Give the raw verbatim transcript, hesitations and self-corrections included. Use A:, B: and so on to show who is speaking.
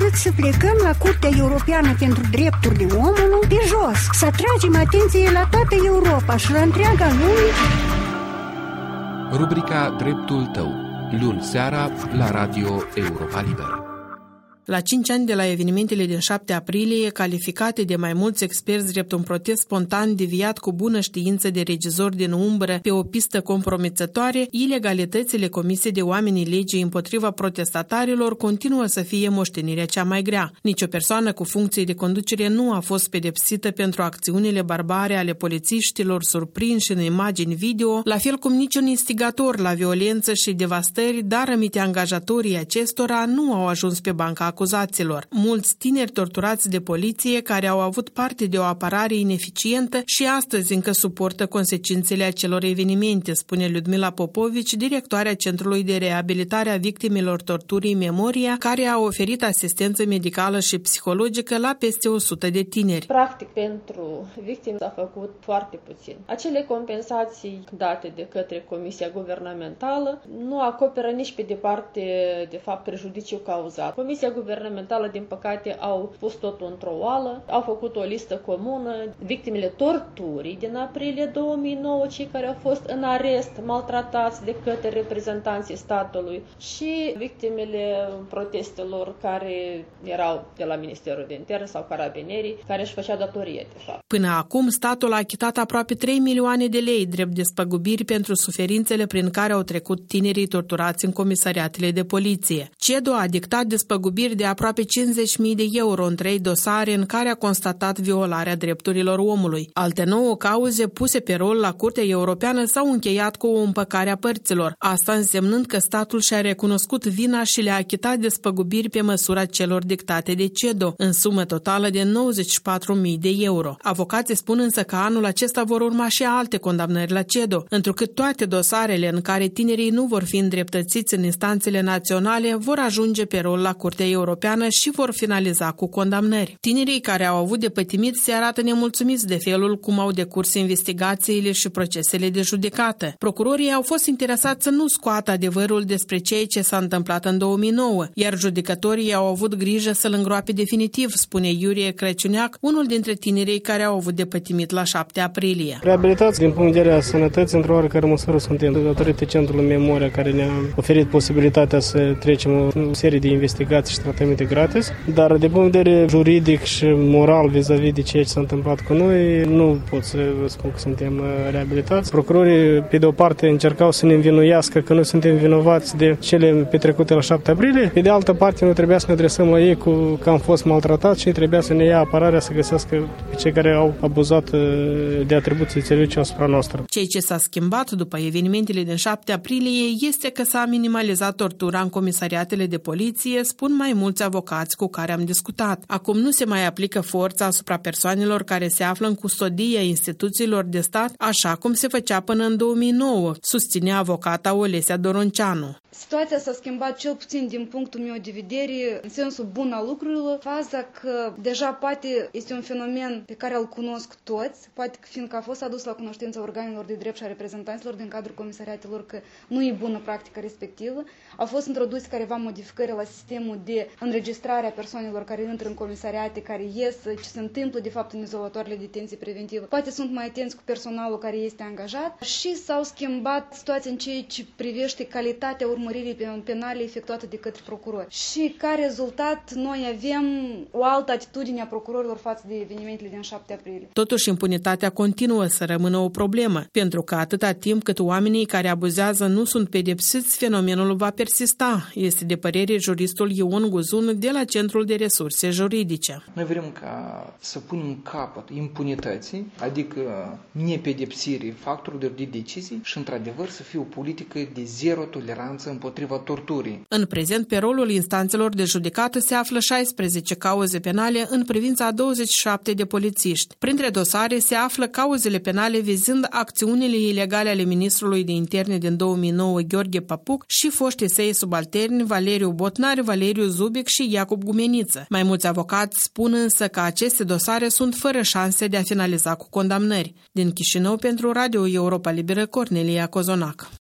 A: Haideți să plecăm la Curtea Europeană pentru Drepturile Omului de jos, să atragem atenție la toată Europa și la întreaga lume.
B: Rubrica Dreptul tău, luni seara la Radio Europa Liberă.
C: La cinci ani de la evenimentele din șapte aprilie, calificate de mai mulți experți drept un protest spontan deviat cu bună știință de regizori din umbră pe o pistă compromițătoare, ilegalitățile comise de oamenii legii împotriva protestatarilor continuă să fie moștenirea cea mai grea. Nici o persoană cu funcție de conducere nu a fost pedepsită pentru acțiunile barbare ale polițiștilor surprinși în imagini video, la fel cum niciun instigator la violență și devastări, dar amite angajatorii acestora nu au ajuns pe banca acuzaților. Mulți tineri torturați de poliție care au avut parte de o apărare ineficientă și astăzi încă suportă consecințele acelor evenimente, spune Ludmila Popovici, directoarea Centrului de Reabilitare a Victimelor Torturii Memoria, care a oferit asistență medicală și psihologică la peste o sută de tineri.
D: Practic, pentru victime s-a făcut foarte puțin. Acele compensații date de către Comisia Guvernamentală nu acoperă nici pe departe, de fapt, prejudiciul cauzat. Comisia Guvernamentală, din păcate, au pus totul într-o oală, au făcut o listă comună, victimele torturii din aprilie două mii nouă, cei care au fost în arest, maltratați de către reprezentanții statului și victimele protestelor care erau de la Ministerul de Interne sau carabinerii, care își făcea datorie, de fapt.
C: Până acum, statul a achitat aproape trei milioane de lei drept despăgubiri pentru suferințele prin care au trecut tinerii torturați în comisariatele de poliție. CEDO a dictat despăgubiri de aproape cincizeci de mii de euro în trei dosare în care a constatat violarea drepturilor omului. Alte nouă cauze puse pe rol la Curtea Europeană s-au încheiat cu o împăcare a părților, asta însemnând că statul și-a recunoscut vina și le-a achitat despăgubiri pe măsura celor dictate de CEDO, în sumă totală de nouăzeci și patru de mii de euro. Avocații spun însă că anul acesta vor urma și alte condamnări la CEDO, întrucât toate dosarele în care tinerii nu vor fi îndreptățiți în instanțele naționale vor ajunge pe rol la Curtea Europeană și vor finaliza cu condamnări. Tinerii care au avut de pătimit se arată nemulțumiți de felul cum au decurs investigațiile și procesele de judecată. Procurorii au fost interesați să nu scoată adevărul despre ceea ce s-a întâmplat în două mii nouă, iar judecătorii au avut grijă să-l îngroape definitiv, spune Iurie Crăciuneac, unul dintre tinerii care au avut de pătimit la șapte aprilie.
E: Reabilitați din punct de vedere a sănătății, într-o oarecare măsură suntem datorită Centrului Memoria, care ne-a oferit posibilitatea să trecem o serie de investigații și tratamente gratis, dar de punct de vedere juridic și moral vis-a-vis de ceea ce s-a întâmplat cu noi, nu pot să spun că suntem reabilitați. Procurorii, pe de o parte, încercau să ne învinuiască că noi suntem vinovați de cele petrecute la șapte aprilie, pe de altă parte, noi trebuia să ne adresăm la ei cu că am fost maltratați și trebuia să ne ia apărarea să găsească pe cei care au abuzat de atribuții serviciu asupra noastră.
C: Ceea ce s-a schimbat după evenimentele din șapte aprilie este că s-a minimalizat tortura în comisariatele de poliție, spun mai mulți avocați cu care am discutat. Acum nu se mai aplică forța asupra persoanelor care se află în custodia instituțiilor de stat, așa cum se făcea până în două mii nouă, susține avocata Olesia Doronceanu.
F: Situația s-a schimbat cel puțin din punctul meu de vedere, în sensul bun al lucrurilor, faza că deja poate este un fenomen pe care îl cunosc toți, poate fiindcă a fost adus la cunoștința organelor de drept și a reprezentanților din cadrul comisariatelor că nu e bună practica respectivă. Au fost introduse careva modificări la sistemul de înregistrare a persoanelor care intră în comisariate, care ies, ce se întâmplă de fapt în izolatoarele de detenție preventivă. Poate sunt mai atenți cu personalul care este angajat și s-au schimbat situația în ceea ce privește calitatea urmăririi penale efectuată de către procurori. Și ca rezultat noi avem o altă atitudine a procurorilor față de evenimentele din șapte aprilie.
C: Totuși, impunitatea continuă să rămână o problemă, pentru că atâta timp cât oamenii care abuzează nu sunt pedepsiți, fenomenul va persista, este de părere juristul Ion Guzun de la Centrul de Resurse Juridice.
G: Noi vrem ca să punem capăt impunității, adică nepedepsirii factorilor de decizii și, într-adevăr, să fie o politică de zero toleranță împotriva torturii.
C: În prezent, pe rolul instanțelor de judecată se află șaisprezece cauze penale în privința a douăzeci și șapte de polițiști. Printre dosare se află cauzele penale vizând acțiunile ilegale ale ministrului de interne din două mii nouă, Gheorghe Papuc, și foștii săi subalterni Valeriu Botnar, Valeriu Zubic și Iacob Gumeniță. Mai mulți avocați spun însă că aceste dosare sunt fără șanse de a finaliza cu condamnări. Din Chișinău, pentru Radio Europa Liberă, Cornelia Cozonac.